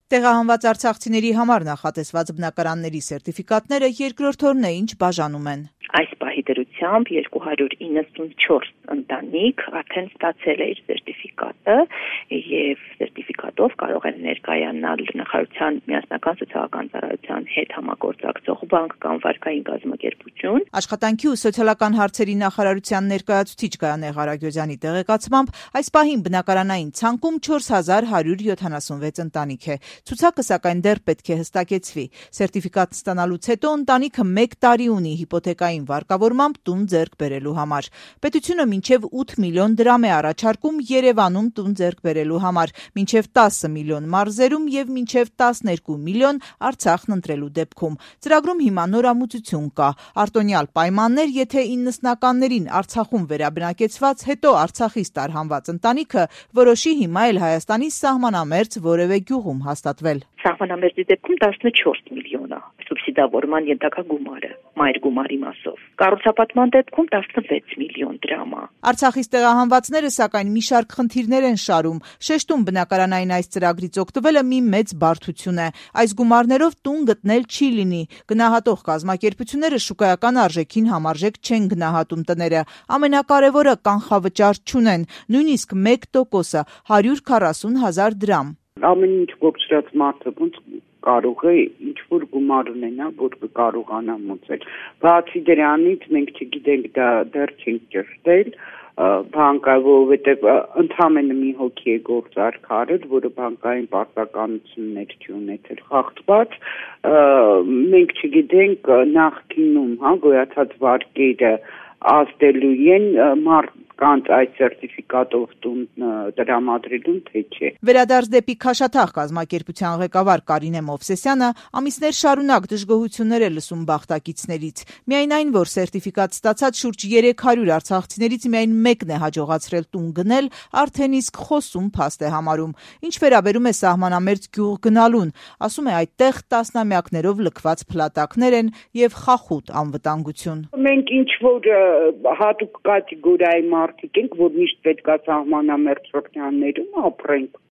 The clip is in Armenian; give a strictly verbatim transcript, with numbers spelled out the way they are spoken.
Տեղահանված արցախցիների համար նախատեսված բնակարանների սերտիֆիկատները երկրորդ օրն է, ինչ բաժանում են։ Այս պահի դրությամբ երկու հարյուր իննսունչորս ընտանիք արդեն ստացել է իր սերտիֆիկատը եւ սերտիֆիկատով կարող են ներկայանալ նախարարության միասնական սոցիալական ծառայության հետ համագործակցող բանկ կամ վարկային կազմակերպություն։ Աշխատանքի ու սոցիալական հարցերի նախարարության ներկայացուցիչ Գայանե Ղարագյոզյանի տեղեկացմամբ այս պահին բնակարանային ցանկում չորս հազար հարյուր յոթանասունվեց ընտանիք է։ Ցուցակը սակայն դեռ պետք է հստակեցվի։ Սերտիֆիկատ ստանալուց հետո ընտանիքը մեկ տարի ունի հիպոթեկային վարկավորմամբ տուն ձեռք բերելու համար։ Պետությունը մինչև ութ միլիոն դրամ է առաջարկում Երևանում տուն ձեռք բերելու համար, մինչև տասը միլիոն մարզերում եւ մինչև տասներկու միլիոն Արցախն ընտրելու դեպքում։ Ծրագրում հիմա նորամուծություն կա։ Արտոնյալ պայմաններ, եթե իննսնականներին Արցախում վերաբնակեցված, հետո Արցախից տարհանված ընտանիքը որոշի հիմա էլ Հայաստանի սահմանամերձ որևէ գյուղում հաստատվել։ Սահմանամերձի դեպքում տասնչորս միլիոն է սուբսիդավորման ենթակա գումարը, մայր գումարի մասով։ Կառուցապատման դեպքում տասնվեց միլիոն դրամ է։ Արցախից տեղահանվածները սակայն մի շարք խնդիրներ են շարում։ Շեշտում բնակարանային այս ծրագրից օգտվելը մի մեծ բարդություն է։ Այս գումարներով տուն գտնել չի լինի։ Գնահատող կազմակերպությունները շուկայական արժեքին համարժեք չեն գնահատում տները։ Ամենակարևորը կանխավճար չունեն, նույնիսկ մեկ տոկոսը հարյուր քառասուն հազար դրամ։ Ամեն ինչ կորցրած մարդը ոնց կարող է ինչ-որ գումար ունենա, որ կարողանա մուծել։ Բացի դրանից մենք չգիտենք դա դեռ չենք ճշտել, բանկը, որովհետև ընդհանրապես մի հոգի է գործարք արել, որը բանկային պարտականություններ չի ունեցել խախտված, մենք չգիտենք նախկինում, հա, գոյացած վարկերը ազդելու են մարդկանց այս սերտիֆիկատով տուն տրամադրելուն, թե չէ։ Վերադարձ դեպի Քաշաթաղ կազմակերպության ղեկավար Կարինե Մովսեսյանը ամիսներ շարունակ դժգոհություններ է լսում բախտակիցներից։ Միայն այն, որ սերտիֆիկատ ստացած շուրջ երեք հարյուր արցախցիներից միայն մեկն է հաջողացրել տուն գնել, արդեն իսկ խոսում փաստ է համարում։ Ինչ վերաբերում է սահմանամերձ գյուղ գնալուն, ասում է այդտեղ տասնամյակներով լքված փլատակներ են եւ խախուտ անվտանգություն։ Մենք ինչ որ հատուկ կատեգորիայի մարդիկ ենք, որ միշտ պետք է սահմանամերձ շրջաններում ապրենք։